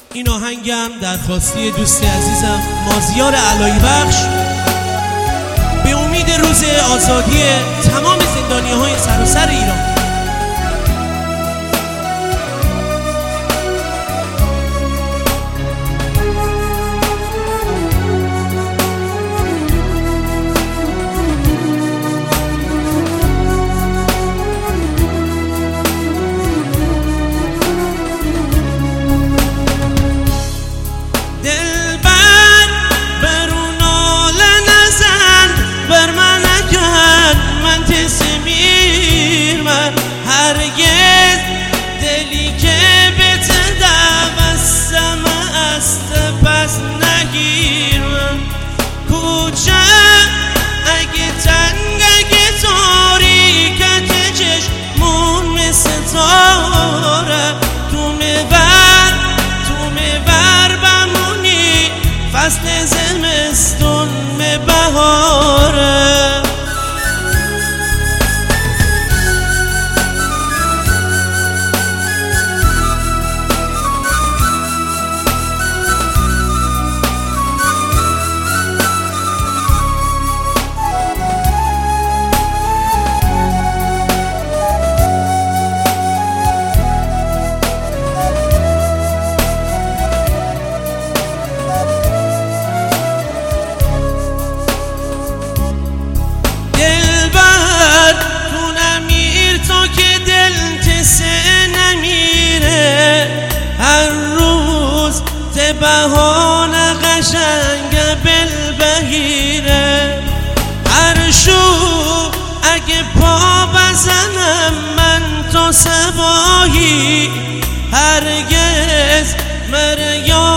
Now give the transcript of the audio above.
این آهنگم درخواستی دوست عزیزم مازیار علایی بخش به امید روز آزادی تمام زندانی‌های سراسر ایران. هرگز دلی که به تدوستم است پس نگیرم کوچه اگه تنگ اگه تاریکت چشمون مثل تاره تو میبر بمونی فصل زمستون به بهاره. بهانه قشنگ بلبهیره هر شو اگه پا بزنم من تو سبایی هرگز مره